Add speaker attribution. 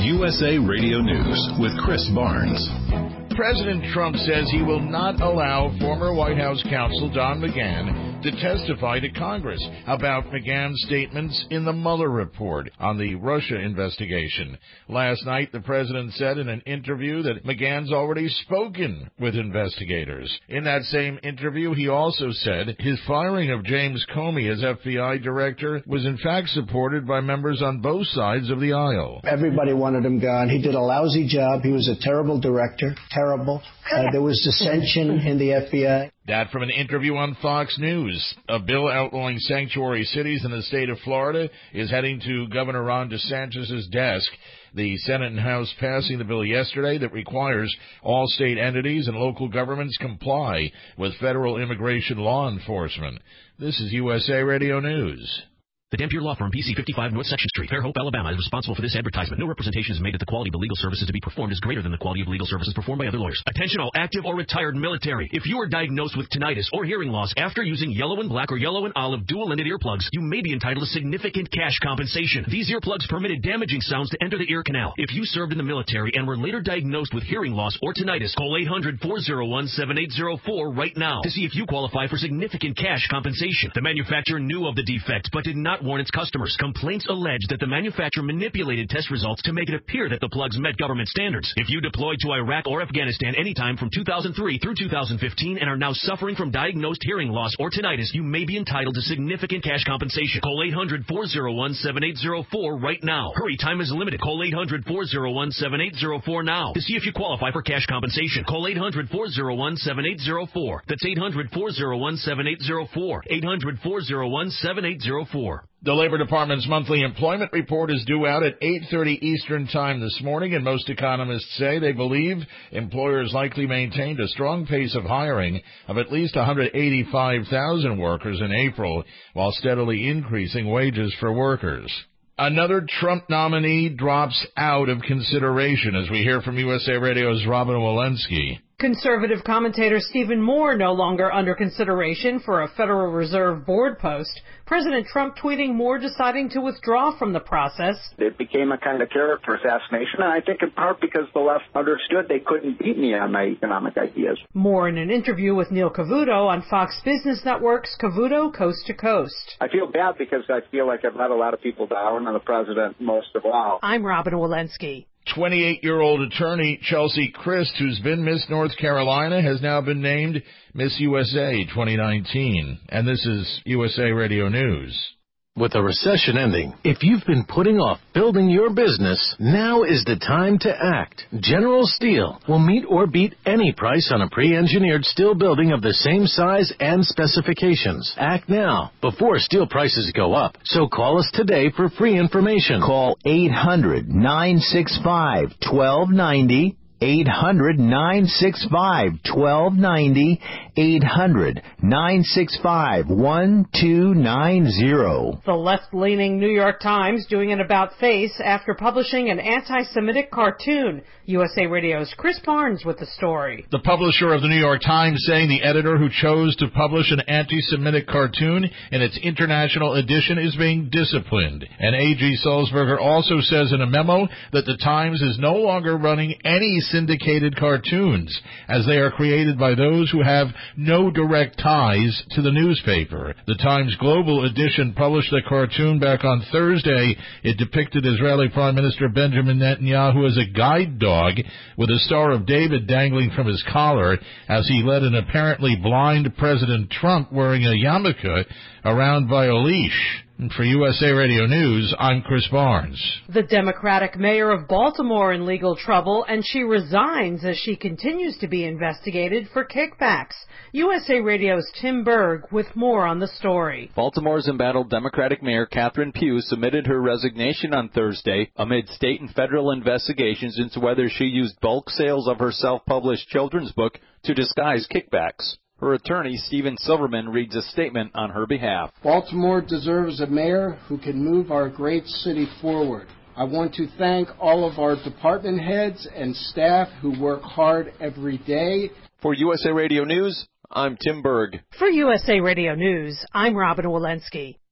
Speaker 1: USA Radio News with Chris Barnes.
Speaker 2: President Trump says he will not allow former White House counsel Don McGahn to testify to Congress about McGahn's statements in the Mueller report on the Russia investigation. Last night, the president said in an interview that McGahn's already spoken with investigators. In that same interview, he also said his firing of James Comey as FBI director was in fact supported by members on both sides of the aisle.
Speaker 3: Everybody wanted him gone. He did a lousy job. He was a terrible director. Terrible. There was dissension in the FBI.
Speaker 2: That from an interview on Fox News. A bill outlawing sanctuary cities in the state of Florida is heading to Governor Ron DeSantis' desk. The Senate and House passing the bill yesterday that requires all state entities and local governments comply with federal immigration law enforcement. This is USA Radio News.
Speaker 4: The Dampier Law Firm, PC 55 North Section Street, Fairhope, Alabama, is responsible for this advertisement. No representation is made that the quality of the legal services to be performed is greater than the quality of legal services performed by other lawyers. Attention all active or retired military. If you are diagnosed with tinnitus or hearing loss after using yellow and black or yellow and olive dual-ended earplugs, you may be entitled to significant cash compensation. These earplugs permitted damaging sounds to enter the ear canal. If you served in the military and were later diagnosed with hearing loss or tinnitus, call 800-401-7804 right now to see if you qualify for significant cash compensation. The manufacturer knew of the defect but did not warn its customers. Complaints allege that the manufacturer manipulated test results to make it appear that the plugs met government standards. If you deployed to Iraq or Afghanistan anytime from 2003 through 2015 and are now suffering from diagnosed hearing loss or tinnitus, you may be entitled to significant cash compensation. Call 800-401-7804 right now. Hurry, time is limited. Call 800-401-7804 now to see if you qualify for cash compensation. Call 800-401-7804. That's 800-401-7804. 800-401-7804.
Speaker 2: The Labor Department's monthly employment report is due out at 8:30 Eastern Time this morning, and most economists say they believe employers likely maintained a strong pace of hiring of at least 185,000 workers in April, while steadily increasing wages for workers. Another Trump nominee drops out of consideration, as we hear from USA Radio's Robin Walensky.
Speaker 5: Conservative commentator Stephen Moore no longer under consideration for a Federal Reserve board post. President Trump tweeting Moore deciding to withdraw from the process.
Speaker 6: It became a kind of character assassination, and I think in part because the left understood they couldn't beat me on my economic ideas.
Speaker 5: Moore in an interview with Neil Cavuto on Fox Business Network's Cavuto Coast to Coast.
Speaker 6: I feel bad because I feel like I've let a lot of people down, and the president most of all.
Speaker 5: I'm Robin Walensky.
Speaker 2: 28-year-old attorney Chelsea Christ, who's been Miss North Carolina, has now been named Miss USA 2019. And this is USA Radio News.
Speaker 7: With a recession ending, if you've been putting off building your business, now is the time to act. General Steel will meet or beat any price on a pre-engineered steel building of the same size and specifications. Act now, before steel prices go up. So call us today for free information.
Speaker 8: Call 800-965-1290. 800-965-1290, 800-965-1290.
Speaker 5: The left-leaning New York Times doing an about-face after publishing an anti-Semitic cartoon. USA Radio's Chris Barnes with the story.
Speaker 2: The publisher of the New York Times saying the editor who chose to publish an anti-Semitic cartoon in its international edition is being disciplined. And A.G. Sulzberger also says in a memo that the Times is no longer running any syndicated cartoons, as they are created by those who have no direct ties to the newspaper. The Times Global edition published a cartoon back on Thursday. It depicted Israeli Prime Minister Benjamin Netanyahu as a guide dog with a Star of David dangling from his collar as he led an apparently blind President Trump wearing a yarmulke around by a leash. And for USA Radio News, I'm Chris Barnes.
Speaker 5: The Democratic mayor of Baltimore in legal trouble, and she resigns as she continues to be investigated for kickbacks. USA Radio's Tim Berg with more on the story.
Speaker 9: Baltimore's embattled Democratic Mayor Catherine Pugh submitted her resignation on Thursday amid state and federal investigations into whether she used bulk sales of her self-published children's book to disguise kickbacks. Her attorney, Stephen Silverman, reads a statement on her behalf.
Speaker 10: Baltimore deserves a mayor who can move our great city forward. I want to thank all of our department heads and staff who work hard every day.
Speaker 9: For USA Radio News, I'm Tim Berg.
Speaker 5: For USA Radio News, I'm Robin Walensky.